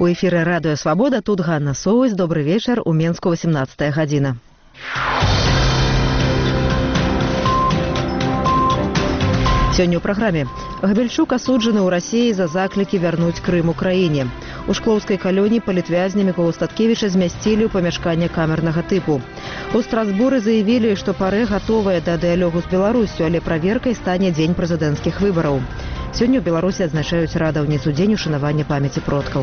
У эфіры радыё Свабода, тут Ганна Соўсь. Добры вечар, у Менску 18 гадзіна. Сёння ў праграме. Габельчук асуджаны ў Расіі за заклікі вярнуць Крым Украіне. У шклоўскай калоніі палітвязня Міколу Статкевіча змясцілі ў памяшканне камернага тыпу. У Страсбуры заявілі, што парэ гатовая да дыялогу з Беларусю, але праверкай стане дзень прэзідэнцкіх выбараў. Сёння ў Беларусі адзначаюць радаўніцу дзень ушанавання памяці продкаў.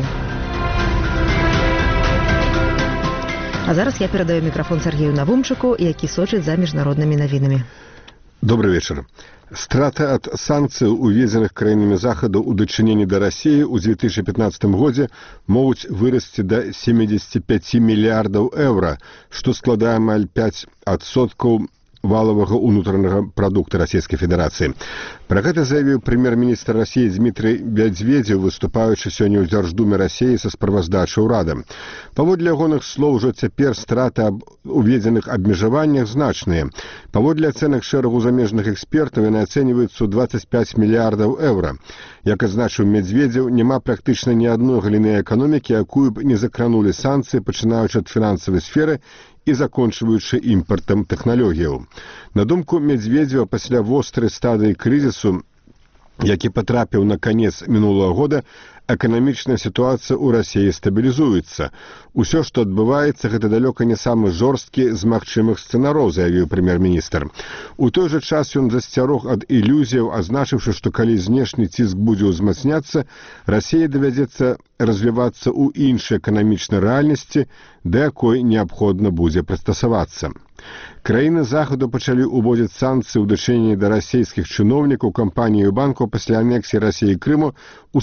А зараз я перадаю мікрафон Сергею Навумчыку, які сочыць за міжнароднымі навінамі. Добрый вечер. Страты ад санкцыяў, уведзеных краінамі захаду ў дачыненні да Расіі ў 2015 годзе могуць вырасці да 75 мільярдаў еўра, што складае амаль 5% валовага ўнутранага прадукта Расійскай Федэрацыі. Пра гэта заявіў прэм'ер-міністр Расіі Дмітрый Медведзеў, выступаючы сёння ў Дзярждуме Расіі са справаздачай урада. Паводле ягоных слоў, ужо цяпер страты аб уведзеных абмежаваннях значныя. Паводле ацэнак шэрагу замежных экспертаў яны ацэньваюцца ў 25 мільярдаў еўра. Як адзначыў Медведзеў, няма практычна ні адной галіны эканомікі, якую б не закранулі санкцыі, пачынаючы ад фінансавай сферы і закончваючы імпартам тэхналогіяў. На думку Медведзева, пасля вострай стадыі крызісу, які патрапіў на канец мінулага года, эканамічная сітуацыя ў Расіі стабілізуецца. Усё, што адбываецца, гэта далёка не самы жорсткі з магчымых сцэнароў, заявіў прэм'ер-міністр. У той жа час ён засцярог ад ілюзіяў, азначыўшы, што калі знешні ціск будзе ўзмацняцца, Расіі давядзецца развівацца ў іншай эканамічнай рэальнасці, да якой неабходна будзе прыстасавацца. Краіны захаду пачалі ўводзіць санкцыі ў дачыненні да расійскіх чыноўнікаў, кампаній і банкаў пасля анексіі Расіі Крыму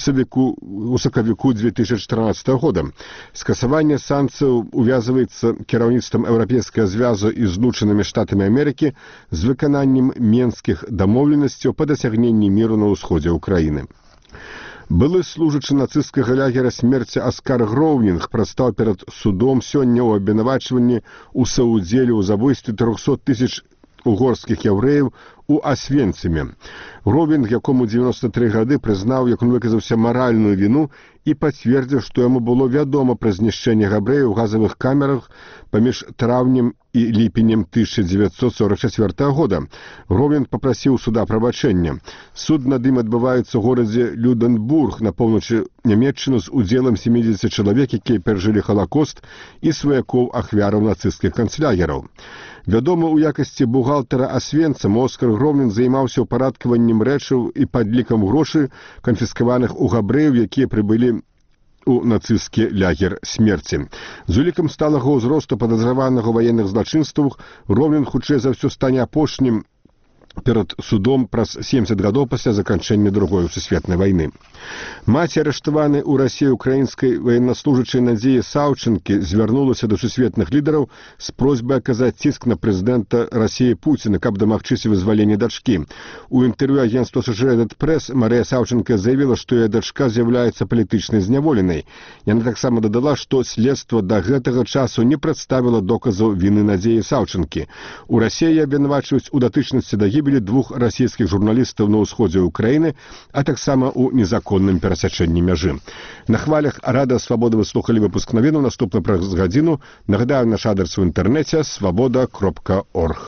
у сакавіку 2014 года. Скасаванне санкцыяў увязываецца кіраўніцтвам Еўрапейскага звязу і Злучанымі Штатамі Амерыкі з выкананнем менскіх дамоўленасцяў па дасягненні міру на ўсходзе ўкраіны. Былы служачы нацысцкага лагера смерці Аскар Гроўнінг прадстаў перад судом сёння ў абвінавачванні ў саўдзеле ў забойстве 300 тысяч угорскіх яўрэяў у Асвенцыме. Гроўнінг, якому 93 гады, прызнаў, як он выказаўся, маральную віну і пацвердзіў, што яму было вядома пра знішчэнне габрэяў у газавых камерах паміж траўнем і ліпенем 1944 года. Гроўнінг папрасіў суда прабачэння. Суд над ім адбываецца ў горадзе Люденбург на поўначы Нямецчыны з удзелам 70 чалавек, якія перажылі Халакост, і сваякоў ахвяраў нацысцкіх канцлягераў. Вядомы ў якасці бухгалтара Асвенцам, Оскар Гроўнінг займаўся ўпарадкаваннем рэчаў і падлікам грошай, канфіскаваных у габрэяў, якія прыбылі у нацысцкі лагер смерці. З улікам сталага ўзросту падазраванага ў ваенных злачынствах, Гроўнінг хутчэй за ўсё стане апошнім перад судом праз 70 гадоў пасля заканчэння Другой сусветнай вайны. Маці арыштаванай у Расіі украінскай ваеннаслужачай Надзеі Саўчынкі звярнулася да сусветных лідараў з просьбай аказаць ціск на прэзідэнта Расіі Пуціна, каб дамагчыся вызвалення дачкі. У інтэрв'ю агенцтва Associated Press Марыя Саўчынка заявіла, што яе дачка з'яўляецца палітычнай зняволенай. Яна таксама дадала, што следства да гэтага часу не прадставіла доказаў віны Надзеі Саўчынкі. У Расіі абвінавачваюць у датычнасці да гібелі двух расійскіх журналістаў на ўсходзе ўкраіны, а таксама ў незаконным перасячэнні мяжы. На хвалях Радыё Свабода вы слухалі выпуск навінаў, наступны праз гадзіну. Нагадаю, наш адрес у інтэрнэце свабода.орг.